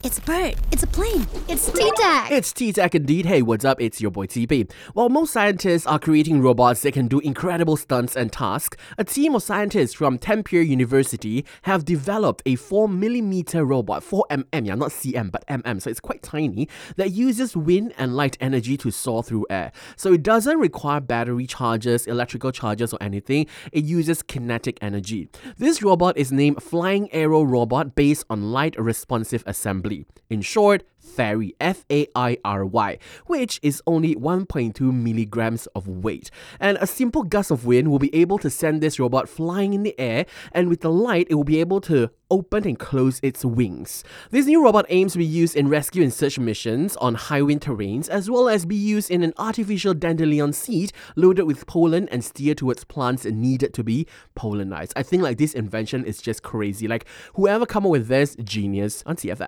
It's a bird. It's a plane. It's T-Tac. It's T-Tac indeed. Hey, what's up? It's your boy TB. While most scientists are creating robots that can do incredible stunts and tasks, a team of scientists from Tampere University have developed a 4mm robot, 4mm, yeah, not cm, but mm, so it's quite tiny, that uses wind and light energy to soar through air. So it doesn't require battery charges, electrical charges, or anything. It uses kinetic energy. This robot is named Flying Arrow Robot based on Light Responsive Assembly. In short, Fairy, F-A-I-R-Y, which is only 1.2 milligrams of weight. And a simple gust of wind will be able to send this robot flying in the air, and with the light, it will be able to open and close its wings. This new robot aims to be used in rescue and search missions on high wind terrains, as well as be used in an artificial dandelion seed loaded with pollen and steered towards plants needed to be pollinized. I think this invention is just crazy. Whoever come up with this, genius on CFM.